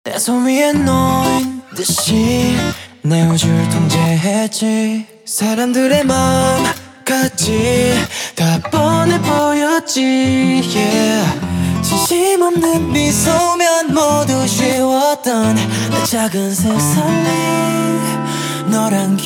내 손 위에 놓인 듯이 내 우주를 통제했지. 사람들의 마음까지 다 뻔해 보였지. yeah. 진심 없는 미소면 모두 쉬웠던 내 작은 세상에 너란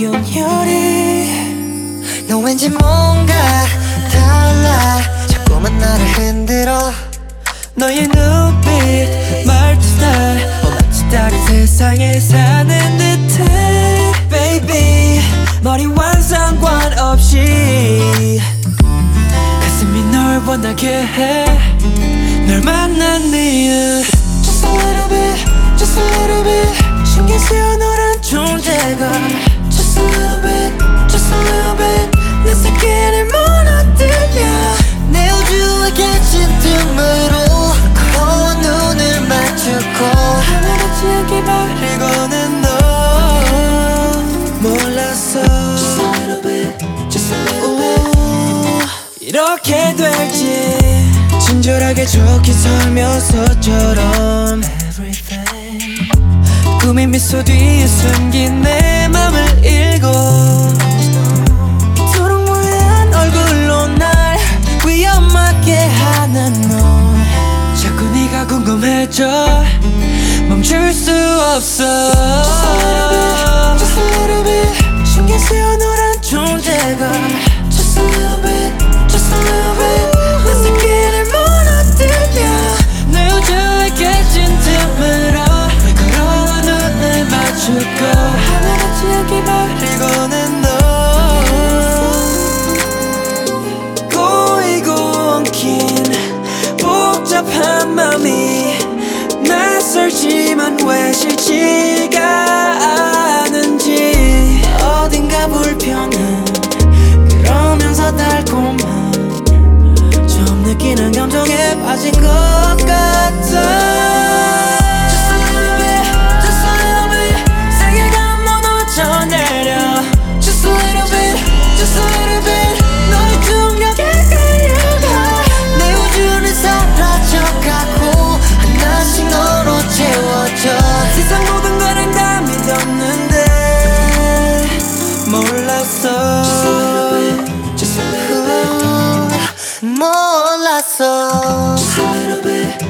균열이. 너 왠지 뭔가 달라. 자꾸만 나를 흔들어. 너의 눈빛 말투 스타일 마치 다른 세상에 사는 듯해. Baby 머리와 상관없이 가슴이 널 원하게 해. 널 만난 이유 Just a little bit, just a little bit 신경 쓰여 너란 존재가 Just a little bit, just a little bit 내 세계를 무너뜨려. 내 우주에 갇힌 틈으로 눈을 맞추고 하늘같이 않게 바리고는 너 몰랐어. Just a little bit, just a little bit 이렇게 될지 친절하게 적힌 설명서처럼 Everything 꿈의 미소 뒤에 숨긴 내 맘을 읽어. 이토록 무해한 얼굴로 날 위험하게 하는 너 자꾸 네가 궁금해져 멈출 수 없어. Just a little bit, just a little bit 신경 쓰여 너란 존재가 Just a little bit, just a little bit 내 세계를 무너뜨려. 내 우주에 깨진 틈으로 걸어와 눈을 맞추고 하늘같이 않게 바리고는 너 꼬이고 엉킨 복잡한 맘이 낯설지만 왜 싫지가 않은지 어딘가 불편한 그러면서 달콤한 처음 느끼는 감정에 빠진 것 같아. Just a little bit, just a little bit 세계가 무너져 내려 Just a little bit, just a little bit 너의 중력에 끌려가. 내 우주는 사라져가고 하나씩 너로 채워져. 세상 모든 거를 다 믿었는데 몰랐어. Just a little bit, just a little bit 몰랐어. Just a little bit